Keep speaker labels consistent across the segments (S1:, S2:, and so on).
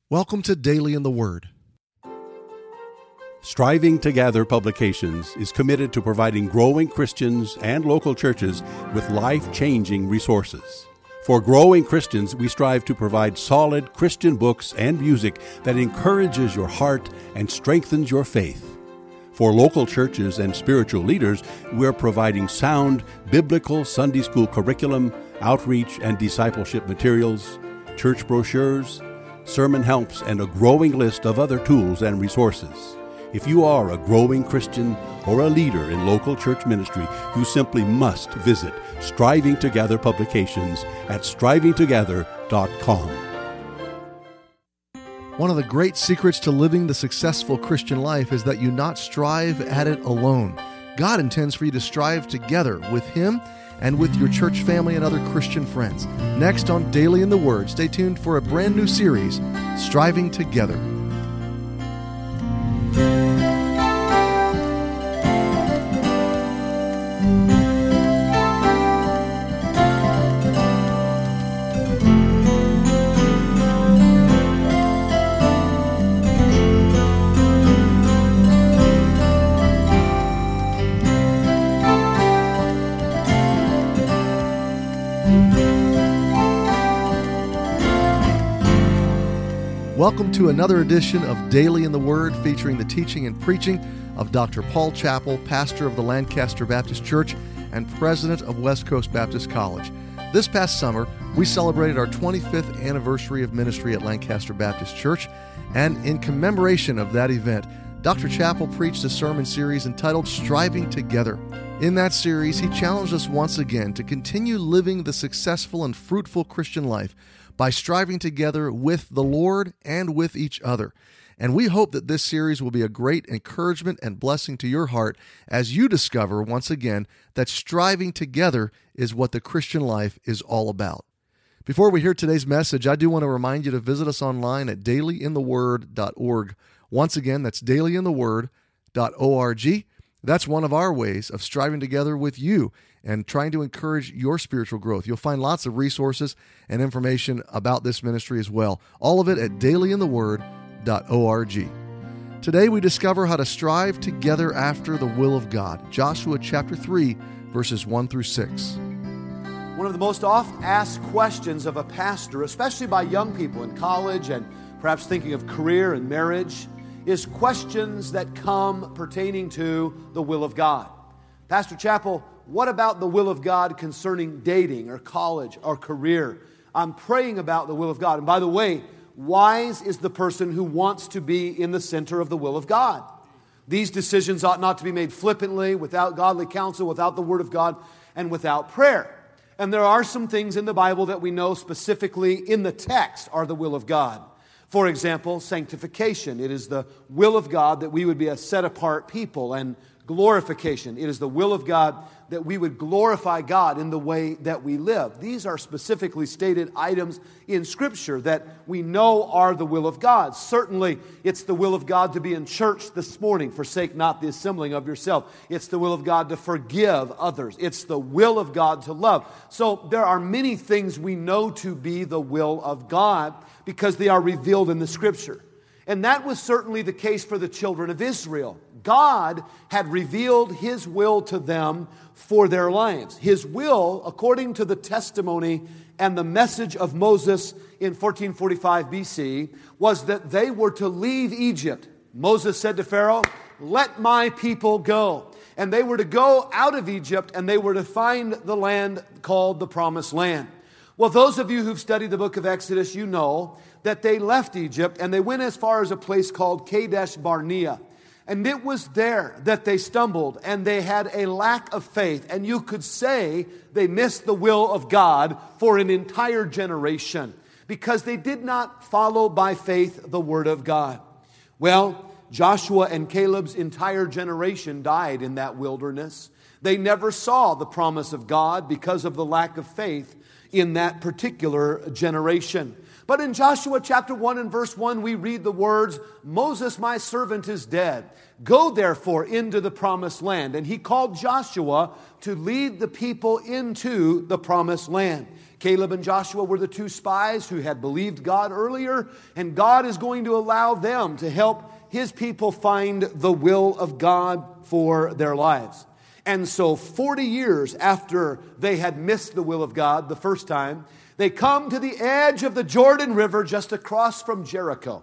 S1: Welcome to Daily in the Word.
S2: Striving to Gather Publications is committed to providing growing Christians and local churches with life-changing resources. For growing Christians, we strive to provide solid Christian books and music that encourages your heart and strengthens your faith. For local churches and spiritual leaders, we're providing sound biblical Sunday school curriculum, outreach and discipleship materials, church brochures, sermon helps, and a growing list of other tools and resources. If you are a growing Christian or a leader in local church ministry, you simply must visit Striving to Gather Publications at strivingtogether.com.
S1: One of the great secrets to living the successful Christian life is that you not strive at it alone. God intends for you to strive together with Him and with your church family and other Christian friends. Next on Daily in the Word, stay tuned for a brand new series, Striving Together. Welcome to another edition of Daily in the Word, featuring the teaching and preaching of Dr. Paul Chappell, pastor of the Lancaster Baptist Church and president of West Coast Baptist College. This past summer, we celebrated our 25th anniversary of ministry at Lancaster Baptist Church, and in commemoration of that event, Dr. Chappell preached a sermon series entitled Striving Together. In that series, he challenged us once again to continue living the successful and fruitful Christian life by striving together with the Lord and with each other. And we hope that this series will be a great encouragement and blessing to your heart as you discover once again that striving together is what the Christian life is all about. Before we hear today's message, I do want to remind you to visit us online at dailyintheword.org. Once again, that's dailyintheword.org. That's one of our ways of striving together with you and trying to encourage your spiritual growth. You'll find lots of resources and information about this ministry as well. All of it at dailyintheword.org. Today we discover how to strive together after the will of God. Joshua chapter 3, verses 1 through 6.
S3: One of the most oft asked questions of a pastor, especially by young people in college and perhaps thinking of career and marriage, is questions that come pertaining to the will of God. Pastor Chappell, what about the will of God concerning dating or college or career? I'm praying about the will of God. And by the way, wise is the person who wants to be in the center of the will of God. These decisions ought not to be made flippantly, without godly counsel, without the Word of God, and without prayer. And there are some things in the Bible that we know specifically in the text are the will of God. For example, sanctification. It is the will of God that we would be a set-apart people, and glorification. It is the will of God that we would glorify God in the way that we live. These are specifically stated items in Scripture that we know are the will of God. Certainly, it's the will of God to be in church this morning. Forsake not the assembling of yourself. It's the will of God to forgive others. It's the will of God to love. So there are many things we know to be the will of God because they are revealed in the Scripture. And that was certainly the case for the children of Israel. God had revealed His will to them for their lives. His will, according to the testimony and the message of Moses in 1445 BC, was that they were to leave Egypt. Moses said to Pharaoh, "Let my people go." And they were to go out of Egypt and they were to find the land called the Promised Land. Well, those of you who've studied the book of Exodus, you know that they left Egypt and they went as far as a place called Kadesh Barnea. And it was there that they stumbled and they had a lack of faith. And you could say they missed the will of God for an entire generation because they did not follow by faith the Word of God. Well, Joshua and Caleb's entire generation died in that wilderness. They never saw the promise of God because of the lack of faith in that particular generation. But in Joshua chapter 1 and verse 1, we read the words, Moses, my servant, is dead. Go therefore into the promised land. And he called Joshua to lead the people into the promised land. Caleb and Joshua were the two spies who had believed God earlier, and God is going to allow them to help His people find the will of God for their lives. And so 40 years after they had missed the will of God the first time, they come to the edge of the Jordan River just across from Jericho.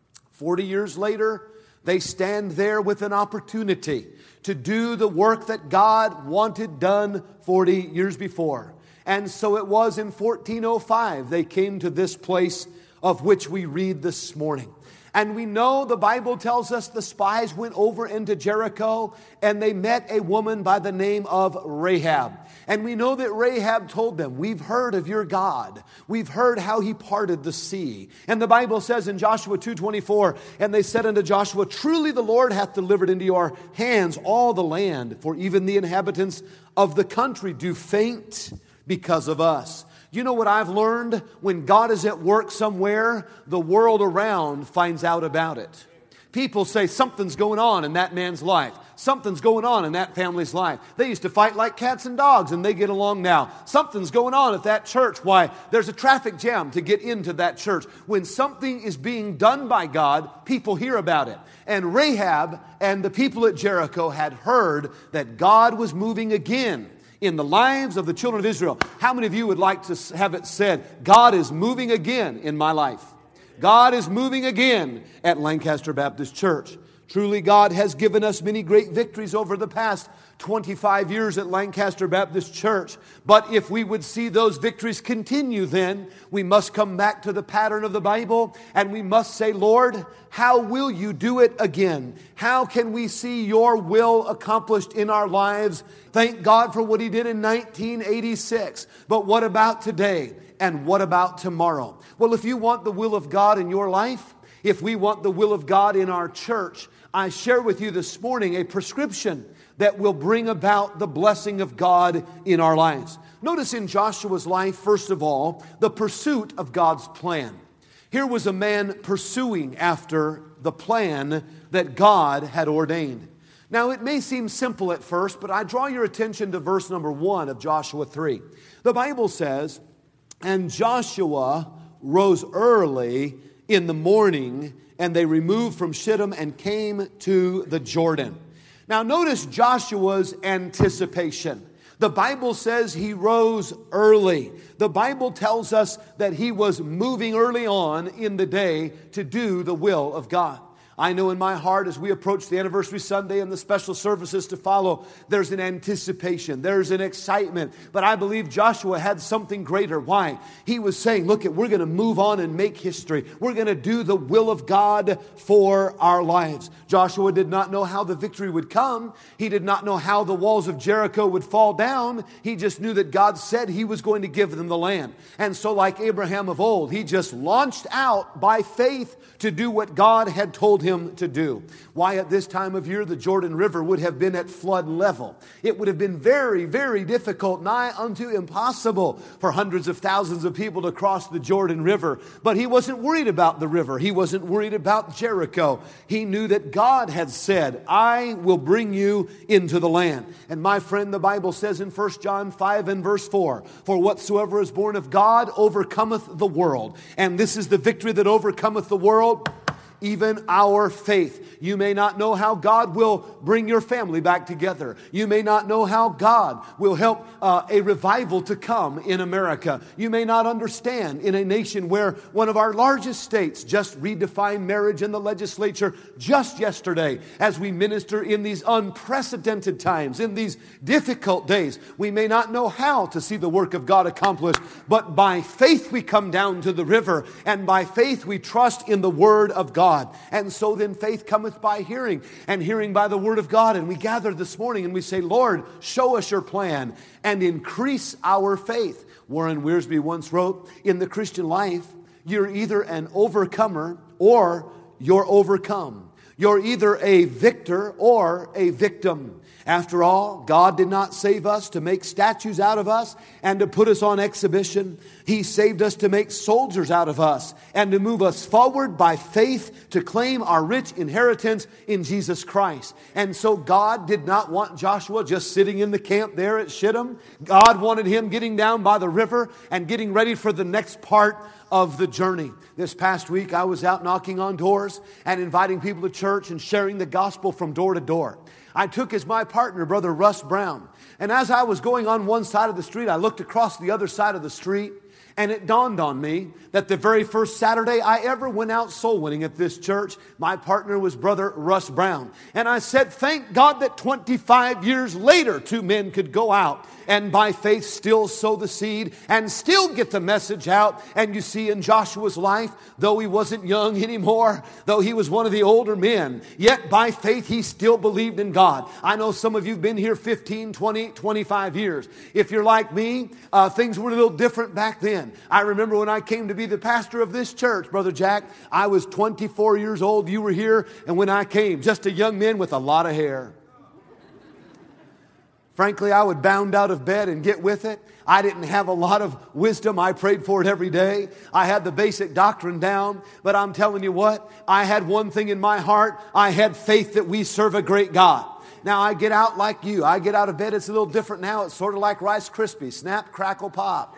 S3: 40 years later, they stand there with an opportunity to do the work that God wanted done 40 years before. And so it was in 1405 they came to this place of which we read this morning. And we know the Bible tells us the spies went over into Jericho and they met a woman by the name of Rahab. And we know that Rahab told them, we've heard of your God. We've heard how He parted the sea. And the Bible says in Joshua 2:24, and they said unto Joshua, truly the Lord hath delivered into your hands all the land, for even the inhabitants of the country do faint because of us. You know what I've learned? When God is at work somewhere, the world around finds out about it. People say something's going on in that man's life. Something's going on in that family's life. They used to fight like cats and dogs and they get along now. Something's going on at that church. Why? There's a traffic jam to get into that church. When something is being done by God, people hear about it. And Rahab and the people at Jericho had heard that God was moving again in the lives of the children of Israel. How many of you would like to have it said, God is moving again in my life? God is moving again at Lancaster Baptist Church. Truly, God has given us many great victories over the past 25 years at Lancaster Baptist Church. But if we would see those victories continue, then we must come back to the pattern of the Bible and we must say, Lord, how will you do it again? How can we see your will accomplished in our lives? Thank God for what He did in 1986. But what about today? And what about tomorrow? Well, if you want the will of God in your life, if we want the will of God in our church, I share with you this morning a prescription that will bring about the blessing of God in our lives. Notice in Joshua's life, first of all, the pursuit of God's plan. Here was a man pursuing after the plan that God had ordained. Now, it may seem simple at first, but I draw your attention to verse number 1 of Joshua 3. The Bible says, and Joshua rose early in the morning, and they removed from Shittim and came to the Jordan. Now notice Joshua's anticipation. The Bible says he rose early. The Bible tells us that he was moving early on in the day to do the will of God. I know in my heart as we approach the anniversary Sunday and the special services to follow, there's an anticipation, there's an excitement. But I believe Joshua had something greater. Why? He was saying, look, we're going to move on and make history. We're going to do the will of God for our lives. Joshua did not know how the victory would come. He did not know how the walls of Jericho would fall down. He just knew that God said He was going to give them the land. And so like Abraham of old, he just launched out by faith to do what God had told him to do. Why at this time of year the Jordan River would have been at flood level. It would have been very, very difficult, nigh unto impossible for hundreds of thousands of people to cross the Jordan River. But he wasn't worried about the river. He wasn't worried about Jericho. He knew that God had said, I will bring you into the land. And my friend, the Bible says in 1 John 5 and verse 4, for whatsoever is born of God overcometh the world. And this is the victory that overcometh the world, even our faith. You may not know how God will bring your family back together. You may not know how God will help a revival to come in America. You may not understand in a nation where one of our largest states just redefined marriage in the legislature just yesterday. As we minister in these unprecedented times, in these difficult days, we may not know how to see the work of God accomplished, but by faith we come down to the river, and by faith we trust in the Word of God. And so then faith cometh by hearing, and hearing by the Word of God. And we gather this morning and we say, Lord, show us your plan and increase our faith. Warren Wiersbe once wrote, in the Christian life, you're either an overcomer or you're overcome. You're either a victor or a victim. After all, God did not save us to make statues out of us and to put us on exhibition. He saved us to make soldiers out of us and to move us forward by faith to claim our rich inheritance in Jesus Christ. And so God did not want Joshua just sitting in the camp there at Shittim. God wanted him getting down by the river and getting ready for the next part of the journey. This past week, I was out knocking on doors and inviting people to church and sharing the gospel from door to door. I took as my partner, Brother Russ Brown. And as I was going on one side of the street, I looked across the other side of the street, and it dawned on me that the very first Saturday I ever went out soul winning at this church, my partner was Brother Russ Brown. And I said, thank God that 25 years later, two men could go out and by faith still sow the seed and still get the message out. And you see in Joshua's life, though he wasn't young anymore, though he was one of the older men, yet by faith he still believed in God. I know some of you have been here 15, 20, 25 years. If you're like me, things were a little different back then. I remember when I came to be the pastor of this church, Brother Jack, I was 24 years old. You were here, and when I came, just a young man with a lot of hair. Frankly, I would bound out of bed and get with it. I didn't have a lot of wisdom. I prayed for it every day. I had the basic doctrine down. But I'm telling you what, I had one thing in my heart. I had faith that we serve a great God. Now, I get out like you. I get out of bed. It's a little different now. It's sort of like Rice Krispies. Snap, crackle, pop.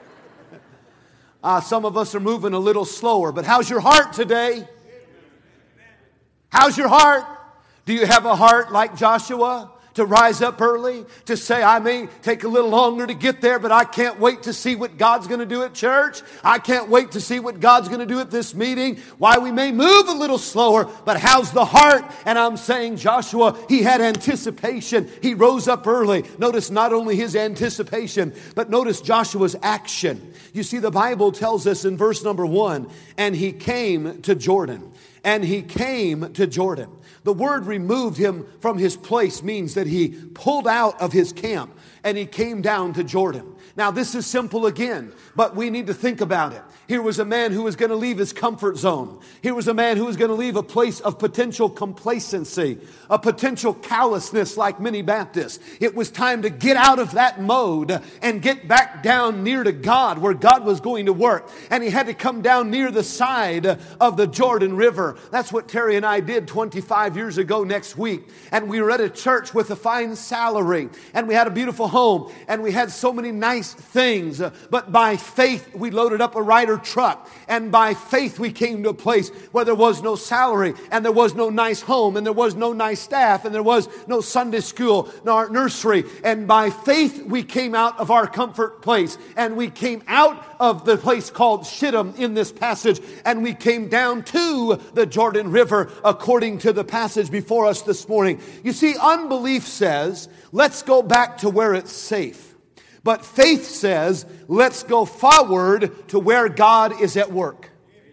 S3: Some of us are moving a little slower. But how's your heart today? How's your heart? Do you have a heart like Joshua? To rise up early, to say, I may take a little longer to get there, but I can't wait to see what God's going to do at church. I can't wait to see what God's going to do at this meeting. Why we may move a little slower, but how's the heart? And I'm saying Joshua, he had anticipation. He rose up early. Notice not only his anticipation, but notice Joshua's action. You see, the Bible tells us in verse number 1, and he came to Jordan. And he came to Jordan. The word removed him from his place means that he pulled out of his camp and he came down to Jordan. Now, this is simple again, but we need to think about it. Here was a man who was going to leave his comfort zone. Here was a man who was going to leave a place of potential complacency, a potential callousness like many Baptists. It was time to get out of that mode and get back down near to God where God was going to work. And he had to come down near the side of the Jordan River. That's what Terry and I did 25 years ago next week. And we were at a church with a fine salary. And we had a beautiful home. And we had so many nice things. But by faith, we loaded up a Ryder truck, and by faith we came to a place where there was no salary, and there was no nice home, and there was no nice staff, and there was no Sunday school nor nursery. And by faith we came out of our comfort place, and we came out of the place called Shittim in this passage, and we came down to the Jordan River according to the passage before us this morning. You see, unbelief says, let's go back to where it's safe. But faith says, let's go forward to where God is at work.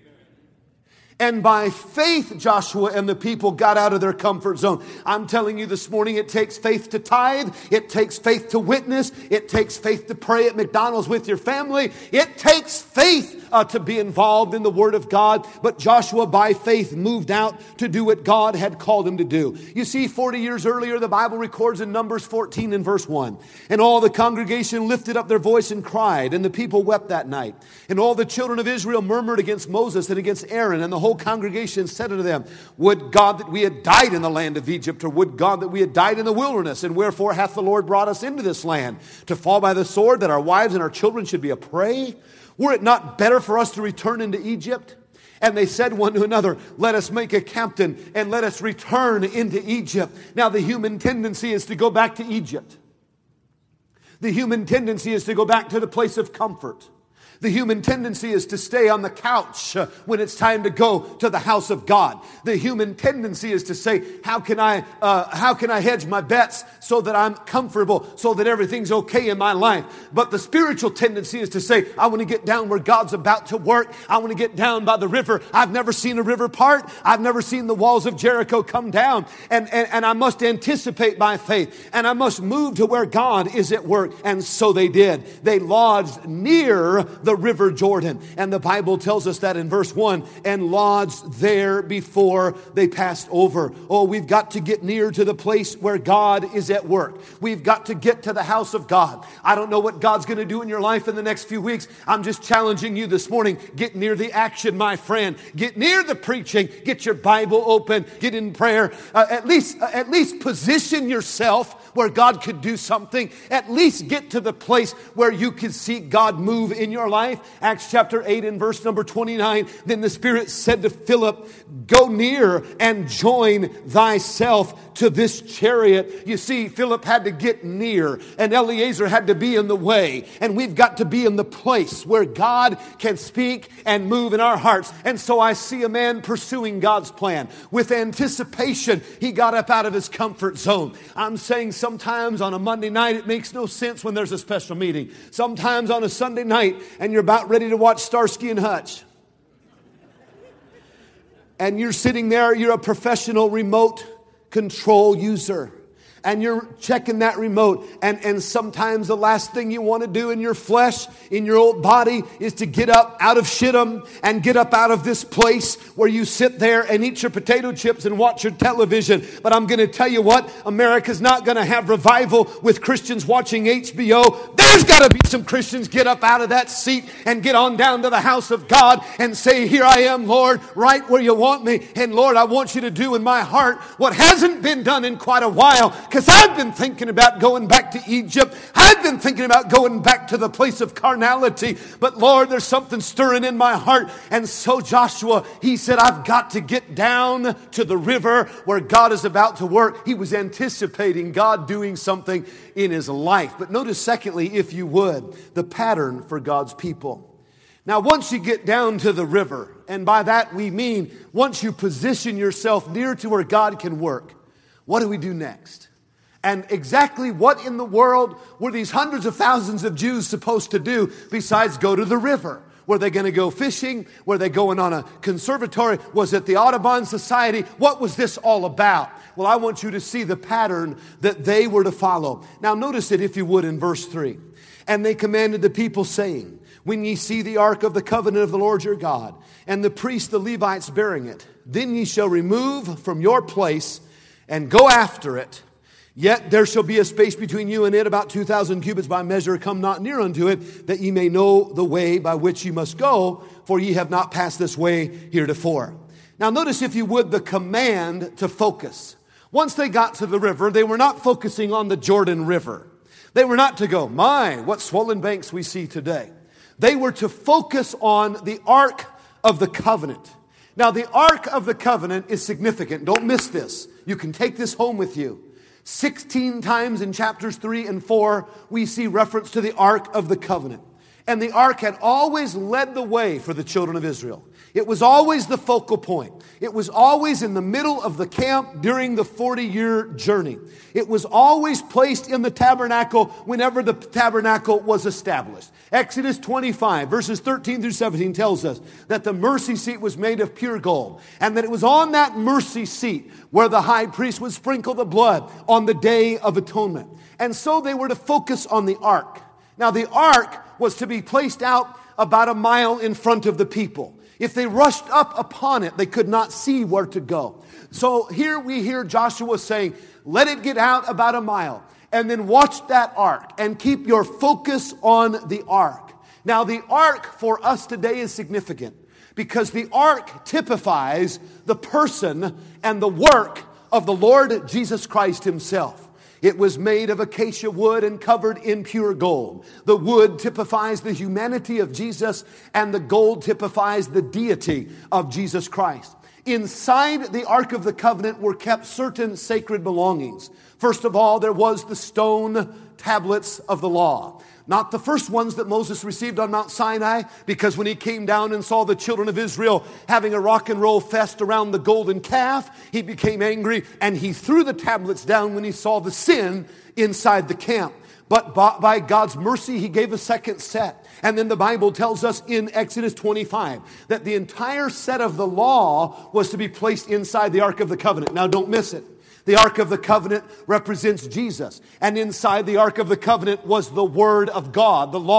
S3: And by faith, Joshua and the people got out of their comfort zone. I'm telling you this morning, it takes faith to tithe. It takes faith to witness. It takes faith to pray at McDonald's with your family. It takes faith to be involved in the Word of God. But Joshua, by faith, moved out to do what God had called him to do. You see, 40 years earlier, the Bible records in Numbers 14 and verse 1. And all the congregation lifted up their voice and cried, and the people wept that night. And all the children of Israel murmured against Moses and against Aaron, and the whole congregation said unto them, would God that we had died in the land of Egypt, or would God that we had died in the wilderness? And wherefore hath the Lord brought us into this land, to fall by the sword, that our wives and our children should be a prey? Were it not better for us to return into Egypt? And they said one to another, let us make a captain, and let us return into Egypt. Now the human tendency is to go back to Egypt. The human tendency is to go back to the place of comfort. The human tendency is to stay on the couch when it's time to go to the house of God. The human tendency is to say, how can I hedge my bets so that I'm comfortable, so that everything's okay in my life? But the spiritual tendency is to say, I want to get down where God's about to work. I want to get down by the river. I've never seen a river part. I've never seen the walls of Jericho come down. And I must anticipate by faith. And I must move to where God is at work. And so they did. They lodged near the river Jordan. And the Bible tells us that in verse 1, and lodged there before they passed over. Oh, we've got to get near to the place where God is at work. We've got to get to the house of God. I don't know what God's going to do in your life in the next few weeks. I'm just challenging you this morning. Get near the action, my friend. Get near the preaching. Get your Bible open. Get in prayer. At least position yourself where God could do something. At least get to the place where you can see God move in your life. Acts chapter 8 and verse number 29. Then the Spirit said to Philip, go near and join thyself to this chariot. You see, Philip had to get near, and Eliezer had to be in the way. And we've got to be in the place where God can speak and move in our hearts. And so I see a man pursuing God's plan. With anticipation, he got up out of his comfort zone. I'm saying sometimes on a Monday night, it makes no sense when there's a special meeting. Sometimes on a Sunday night, and you're about ready to watch Starsky and Hutch. And you're sitting there, you're a professional remote control user. And you're checking that remote. And sometimes the last thing you want to do in your flesh, in your old body, is to get up out of Shittim and get up out of this place where you sit there and eat your potato chips and watch your television. But I'm going to tell you what, America's not going to have revival with Christians watching HBO. There's got to be some Christians get up out of that seat and get on down to the house of God and say, here I am, Lord, right where you want me. And Lord, I want you to do in my heart what hasn't been done in quite a while. Because I've been thinking about going back to Egypt. I've been thinking about going back to the place of carnality. But Lord, there's something stirring in my heart. And so Joshua, he said, I've got to get down to the river where God is about to work. He was anticipating God doing something in his life. But notice secondly, if you would, the pattern for God's people. Now, once you get down to the river, and by that we mean once you position yourself near to where God can work, what do we do next? And exactly what in the world were these hundreds of thousands of Jews supposed to do besides go to the river? Were they going to go fishing? Were they going on a conservatory? Was it the Audubon Society? What was this all about? Well, I want you to see the pattern that they were to follow. Now notice it, if you would, in verse 3. And they commanded the people, saying, when ye see the ark of the covenant of the Lord your God, and the priests the Levites bearing it, then ye shall remove from your place and go after it. Yet there shall be a space between you and it, about 2,000 cubits by measure. Come not near unto it, that ye may know the way by which ye must go, for ye have not passed this way heretofore. Now notice, if you would, the command to focus. Once they got to the river, they were not focusing on the Jordan River. They were not to go, my, what swollen banks we see today. They were to focus on the Ark of the Covenant. Now the Ark of the Covenant is significant. Don't miss this. You can take this home with you. 16 times in chapters 3 and 4, we see reference to the Ark of the Covenant. And the Ark had always led the way for the children of Israel. It was always the focal point. It was always in the middle of the camp during the 40-year journey. It was always placed in the tabernacle whenever the tabernacle was established. Exodus 25, verses 13 through 17 tells us that the mercy seat was made of pure gold, and that it was on that mercy seat where the high priest would sprinkle the blood on the Day of Atonement. And so they were to focus on the ark. Now the ark was to be placed out about a mile in front of the people. If they rushed up upon it, they could not see where to go. So here we hear Joshua saying, let it get out about a mile, and then watch that ark and keep your focus on the ark. Now the ark for us today is significant because the ark typifies the person and the work of the Lord Jesus Christ himself. It was made of acacia wood and covered in pure gold. The wood typifies the humanity of Jesus, and the gold typifies the deity of Jesus Christ. Inside the Ark of the Covenant were kept certain sacred belongings. First of all, there was the stone tablets of the law. Not the first ones that Moses received on Mount Sinai, because when he came down and saw the children of Israel having a rock and roll fest around the golden calf, he became angry and he threw the tablets down when he saw the sin inside the camp. But by God's mercy, he gave a second set. And then the Bible tells us in Exodus 25 that the entire set of the law was to be placed inside the Ark of the Covenant. Now don't miss it. The Ark of the Covenant represents Jesus. And inside the Ark of the Covenant was the Word of God, the law.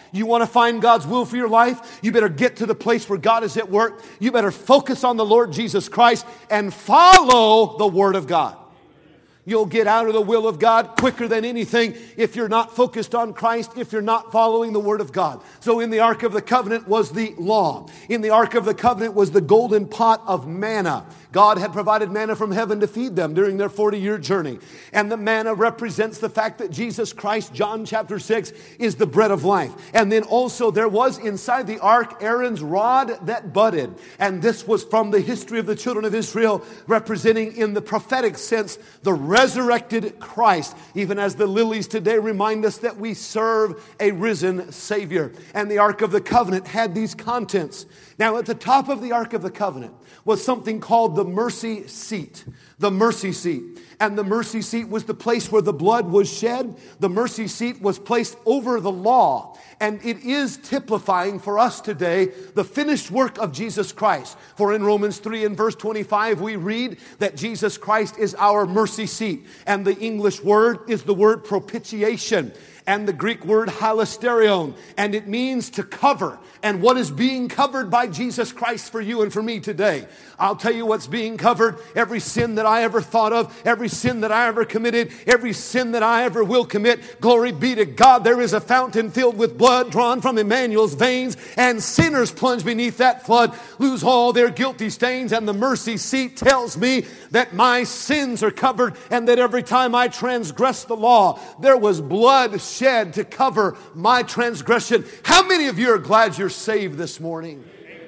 S3: You want to find God's will for your life? You better get to the place where God is at work. You better focus on the Lord Jesus Christ and follow the Word of God. You'll get out of the will of God quicker than anything if you're not focused on Christ, if you're not following the Word of God. So in the Ark of the Covenant was the law. In the Ark of the Covenant was the golden pot of manna. God had provided manna from heaven to feed them during their 40-year journey. And the manna represents the fact that Jesus Christ, John chapter 6, is the bread of life. And then also there was inside the ark Aaron's rod that budded. And this was from the history of the children of Israel, representing in the prophetic sense the resurrected Christ. Even as the lilies today remind us that we serve a risen Savior. And the Ark of the Covenant had these contents. Now at the top of the Ark of the Covenant was something called the mercy seat. The mercy seat. And the mercy seat was the place where the blood was shed. The mercy seat was placed over the law. And it is typifying for us today the finished work of Jesus Christ. For in Romans 3 and verse 25 we read that Jesus Christ is our mercy seat. And the English word is the word propitiation. And the Greek word hilasterion, and it means to cover. And what is being covered by Jesus Christ for you and for me today? I'll tell you what's being covered. Every sin that I ever thought of, every sin that I ever committed, every sin that I ever will commit. Glory be to God. There is a fountain filled with blood drawn from Emmanuel's veins, and sinners plunge beneath that flood, lose all their guilty stains. And the mercy seat tells me that my sins are covered, and that every time I transgress the law, there was blood shed to cover my transgression. How many of you are glad you're saved this morning?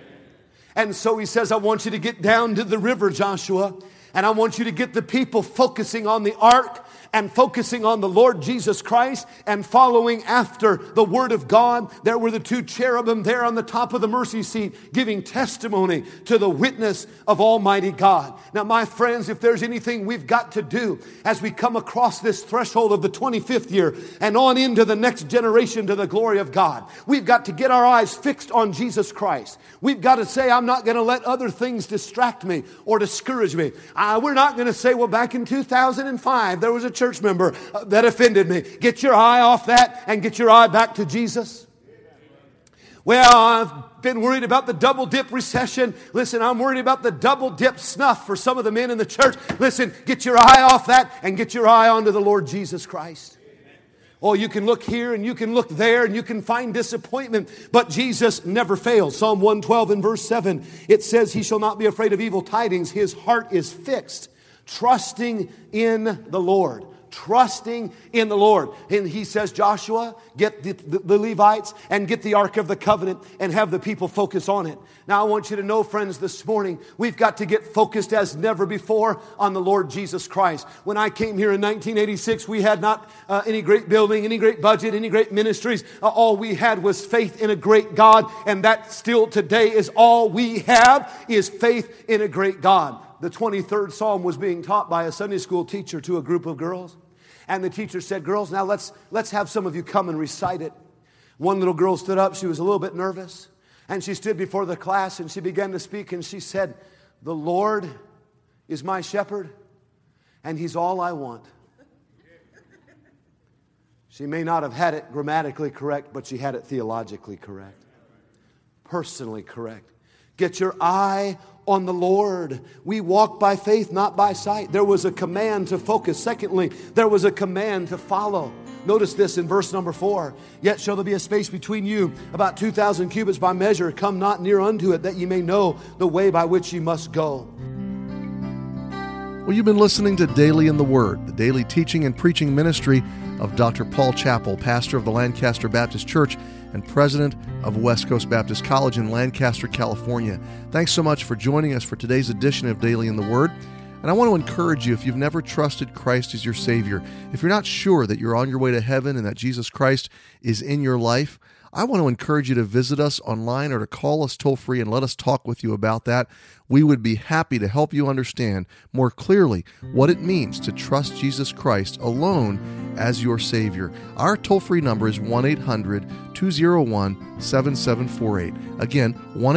S3: And so he says, I want you to get down to the river, Joshua, and I want you to get the people focusing on the ark and focusing on the Lord Jesus Christ and following after the Word of God. There were the two cherubim there on the top of the mercy seat giving testimony to the witness of Almighty God. Now, my friends, if there's anything we've got to do as we come across this threshold of the 25th year and on into the next generation to the glory of God, we've got to get our eyes fixed on Jesus Christ. We've got to say, I'm not going to let other things distract me or discourage me. We're not going to say, well, back in 2005, there was a church member that offended me. Get your eye off that and get your eye back to Jesus. Well, I've been worried about the double dip recession. Listen, I'm worried about the double dip snuff for some of the men in the church. Listen, get your eye off that and get your eye onto the Lord Jesus Christ. Oh, you can look here and you can look there and you can find disappointment, but Jesus never fails. Psalm 112 and verse 7, it says, He shall not be afraid of evil tidings. His heart is fixed, trusting in the Lord. Trusting in the Lord. And he says, Joshua, get the Levites and get the Ark of the Covenant and have the people focus on it. Now I want you to know, friends, this morning, we've got to get focused as never before on the Lord Jesus Christ. When I came here in 1986, we had not any great building, any great budget, any great ministries. All we had was faith in a great God, and that still today is all we have, is faith in a great God. The 23rd Psalm was being taught by a Sunday school teacher to a group of girls. And the teacher said, girls, now let's have some of you come and recite it. One little girl stood up. She was a little bit nervous. And she stood before the class and she began to speak. And she said, the Lord is my shepherd and He's all I want. She may not have had it grammatically correct, but she had it theologically correct. Personally correct. Get your eye on the Lord. We walk by faith, not by sight. There was a command to focus. Secondly, there was a command to follow. Notice this in verse number 4. Yet shall there be a space between you, about 2,000 cubits by measure. Come not near unto it, that ye may know the way by which ye must go.
S1: Well, you've been listening to Daily in the Word, the daily teaching and preaching ministry of Dr. Paul Chappell, pastor of the Lancaster Baptist Church and president of West Coast Baptist College in Lancaster, California. Thanks so much for joining us for today's edition of Daily in the Word. And I want to encourage you, if you've never trusted Christ as your Savior, if you're not sure that you're on your way to heaven and that Jesus Christ is in your life, I want to encourage you to visit us online or to call us toll-free and let us talk with you about that. We would be happy to help you understand more clearly what it means to trust Jesus Christ alone as your Savior. Our toll-free number is 1-800-201-7748. Again,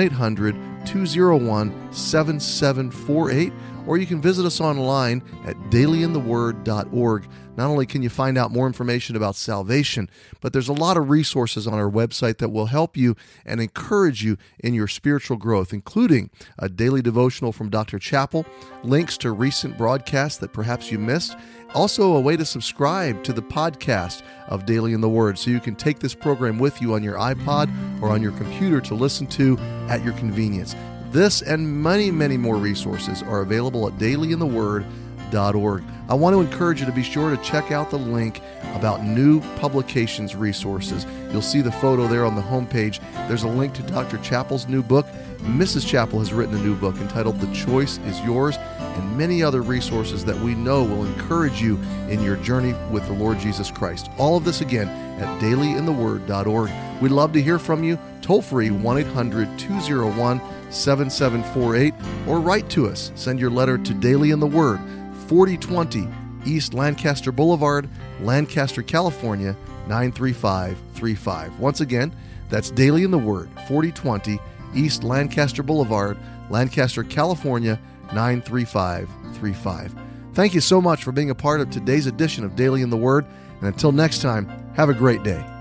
S1: 1-800-201-7748. Or you can visit us online at dailyintheword.org. Not only can you find out more information about salvation, but there's a lot of resources on our website that will help you and encourage you in your spiritual growth, including a daily devotional from Dr. Chappell, links to recent broadcasts that perhaps you missed, also a way to subscribe to the podcast of Daily in the Word so you can take this program with you on your iPod or on your computer to listen to at your convenience. This and many, many more resources are available at dailyintheword.org. I want to encourage you to be sure to check out the link about new publications resources. You'll see the photo there on the homepage. There's a link to Dr. Chappell's new book. Mrs. Chappell has written a new book entitled The Choice is Yours, and many other resources that we know will encourage you in your journey with the Lord Jesus Christ. All of this again at dailyintheword.org. We'd love to hear from you. Toll free 1-800-201-7748 or write to us. Send your letter to Daily in the Word, 4020 East Lancaster Boulevard, Lancaster, California, 93535. Once again, that's Daily in the Word, 4020 East Lancaster Boulevard, Lancaster, California, 93535. Thank you so much for being a part of today's edition of Daily in the Word, and until next time, have a great day.